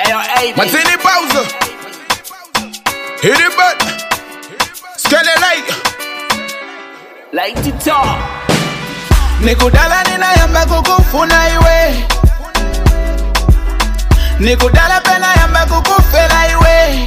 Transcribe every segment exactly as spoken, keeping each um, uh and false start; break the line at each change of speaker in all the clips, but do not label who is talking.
Martini Bowser. Hit it back. Skelly light.
Light it up.
Nikudala nina yamba kukufuna iwe. Nikudala pena yamba kukufela iwe.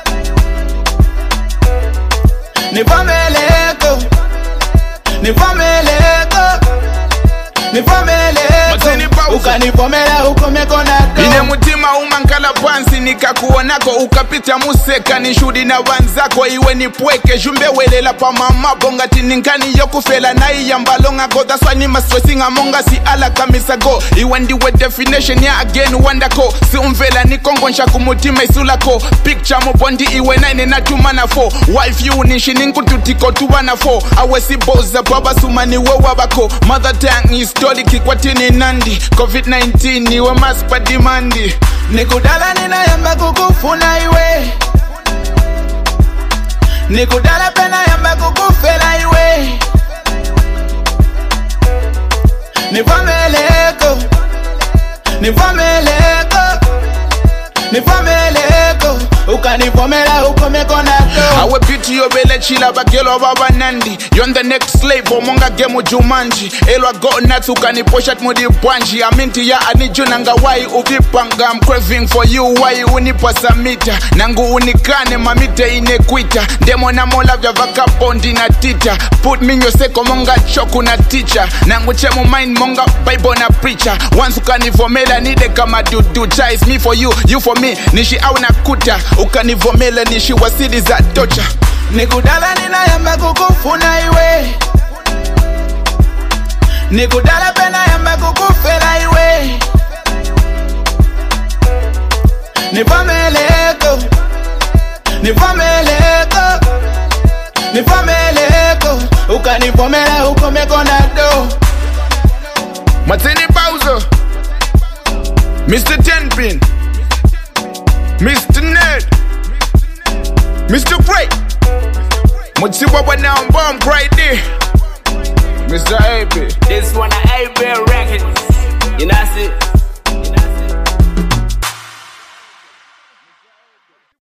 Nivameleko. Nivameleko. Nivameleko. Ukanivomela ukomeko
ine mutima umankala pansi nikakuonako ukapita museka nishudi na vanzako iwe nipweke jumbe welela pa mama bonga tininkani yokufela na iyambalonga go that's why nima stressing amonga si ala kamisa go iwe ndiwe definition ya again wandako si umvela nikongo nshaku mutima isulako picture mupondi iwe nine na tumana fo wife you nishi ninkututiko tubana fo awe si boza baba sumani wewa bako mother tongue historic kikwatini nandi covid nineteen iwe maspa dimandi
Nikudala nina yamba kukufuna iwe. Nikudala pena yamba kukufela iwe. Nivameleko. Nivameleko. Nivameleko. Ukanivomela ukomeko nako
awe beauty yobele chila bagelo baba nandi yon the next slave omonga gemu jumanji elwa go nuts ukaniposhat mudi bwanji aminti ya anijunanga wai uvipanga I'm craving for you wai unipasamita nangu unikane mamite inekwita ndemo na mola vya vaka bondi na tita put me in your seko monga choku na teacher nangu chemu mind monga bible na preacher once ukanivomela nide kama dudu chase me for you you for me nishi au na kuta ukanivomela nishi wasili za tocha
Nikudala nina yamba kukufuna iwe. Nikudala pena yamba kukufela iwe. Nivameleko. Nivameleko. Nivameleko. Ukanivomela ukomeko nako
Martini Bowser, Mister Tenpin, Mister Ned, Mister Great, Mutsiwa now bomb right there, Mister A B.
This one a A B Records. You know see?